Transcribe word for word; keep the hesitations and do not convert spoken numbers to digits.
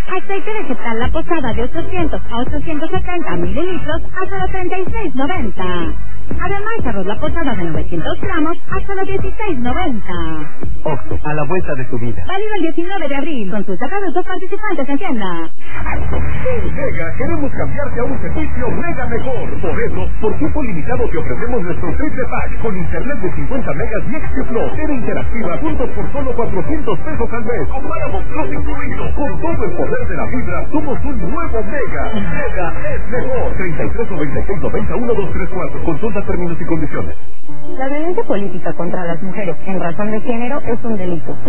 Aceite vegetal La Posada de ochocientos a ochocientos setenta mililitros a solo treinta y seis noventa. Además, arroz La Posada de novecientos gramos a solo dieciséis noventa. Oxxo, a la vuelta de tu vida. Válido el diecinueve de abril. Consulta productos participantes en tienda. En Mega queremos cambiarte a un servicio mega mejor. Por eso, por tiempo limitado te ofrecemos nuestro triple pack con internet de cincuenta megas y X Plus. Era interactiva juntos por solo cuatrocientos pesos al mes. Con Paramount Plus incluido. Con todo el poder de la fibra, somos un nuevo Mega. Mega es mejor. treinta y tres noventa y seis noventa uno dos tres cuatro. Consulta términos y condiciones. La violencia política contra las mujeres en razón de género es un delito.